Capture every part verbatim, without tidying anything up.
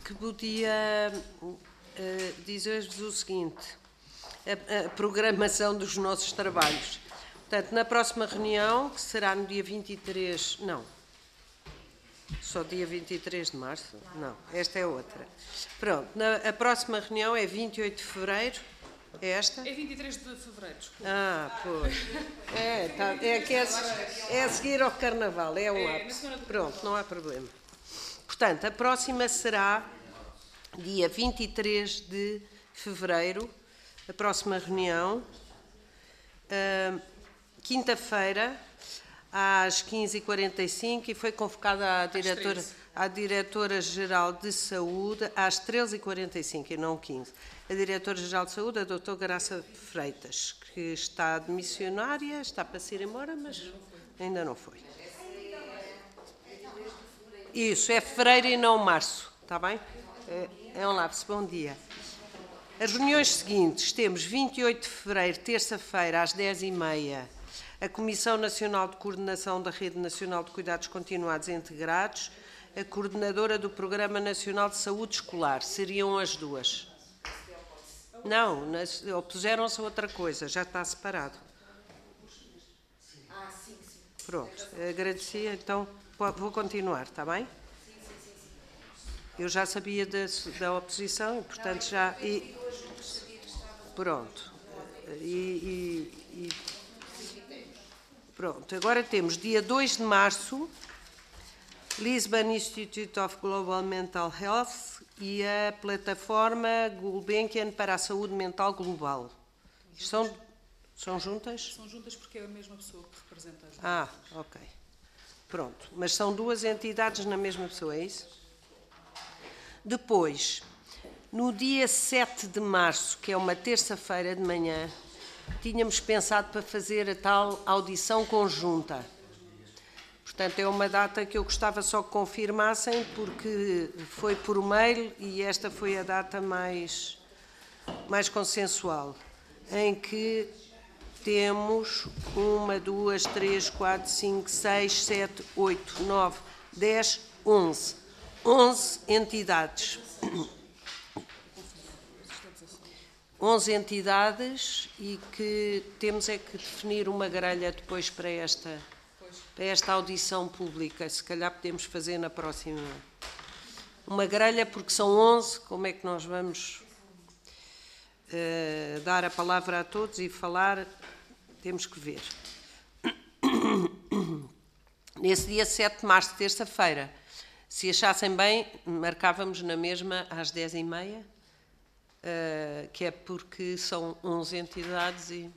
que podia uh, dizer-vos o seguinte, a, a programação dos nossos trabalhos. Portanto, na próxima reunião, que será no dia vinte e três, não, só dia vinte e três de março? Não, esta é outra. Pronto, na, a próxima reunião é vinte e oito de fevereiro, é esta? É vinte e três de fevereiro, desculpa. Ah, pois. É, tá, é que é, é a seguir ao Carnaval, é um lápis. Pronto, não há problema. Portanto, a próxima será dia vinte e três de fevereiro, a próxima reunião, uh, quinta-feira, às quinze e quarenta e cinco, e foi convocada a diretora, a diretora-geral de Saúde às treze e quarenta e cinco, e não quinze. A diretora-geral de Saúde, a doutora Graça Freitas, que está de missionária, está para se ir embora, mas ainda não foi. Isso, é fevereiro e não março, está bem? É, é um lapso, bom dia. As reuniões seguintes, temos vinte e oito de fevereiro, terça-feira, às dez e meia, a Comissão Nacional de Coordenação da Rede Nacional de Cuidados Continuados e Integrados, a coordenadora do Programa Nacional de Saúde Escolar, seriam as duas. Não, opuseram-se a outra coisa, já está separado. Pronto, agradecia, então vou continuar, está bem? Eu já sabia da, da oposição e, portanto, já... E, pronto. E, e, e, pronto, agora temos dia dois de março, Lisbon Institute of Global Mental Health e a plataforma Gulbenkian para a Saúde Mental Global. São, são juntas? São juntas porque é a mesma pessoa que representa as duas. Ah, ok. Pronto, mas são duas entidades na mesma pessoa, é isso? Depois, no dia sete de março, que é uma terça-feira de manhã, tínhamos pensado para fazer a tal audição conjunta. Portanto, é uma data que eu gostava só que confirmassem, porque foi por mail e esta foi a data mais, mais consensual, em que temos uma, duas, três, quatro, cinco, seis, sete, oito, nove, dez, onze. onze entidades. onze entidades e que temos é que definir uma grelha depois para esta, para esta audição pública. Se calhar podemos fazer na próxima. Uma grelha, porque são onze, como é que nós vamos uh, dar a palavra a todos e falar? Temos que ver. Nesse dia sete de março, terça-feira, se achassem bem, marcávamos na mesma às dez e meia, uh, que é porque são onze entidades e...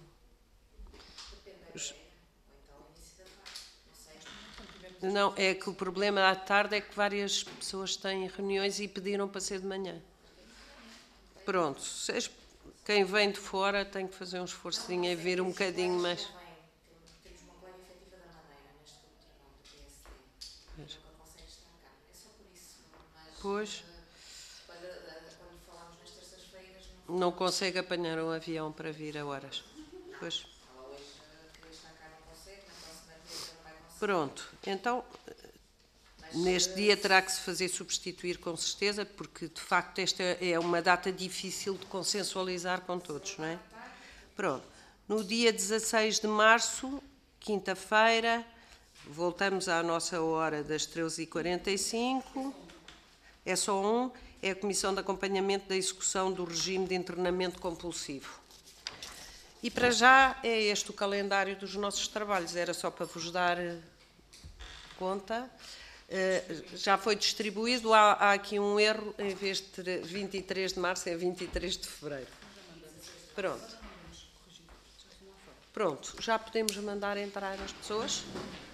Não, é que o problema à tarde é que várias pessoas têm reuniões e pediram para ser de manhã. Pronto, quem vem de fora tem que fazer um esforcinho e vir um bocadinho mais... Temos uma colega efetiva da Madeira neste grupo de trabalho do P S D. Nunca consegue estar cá. É só por isso. Mas, pois. Quando falamos nas terças-feiras... Não, não consegue apanhar um avião para vir a horas. Não. Pois. Ela hoje queria estar cá, não consegue. Na próxima vez não vai conseguir. Pronto. Então, mas, neste dia terá que se fazer substituir com certeza, porque de facto esta é uma data difícil de consensualizar com todos, não é? Pronto. No dia dezasseis de março, quinta-feira, voltamos à nossa hora das treze e quarenta e cinco. É só um, é a Comissão de Acompanhamento da Execução do Regime de Internamento Compulsivo. E para já é este o calendário dos nossos trabalhos, era só para vos dar conta. Uh, já foi distribuído, há, há aqui um erro, em vez de vinte e três de março é vinte e três de fevereiro. Pronto. Pronto, já podemos mandar entrar as pessoas?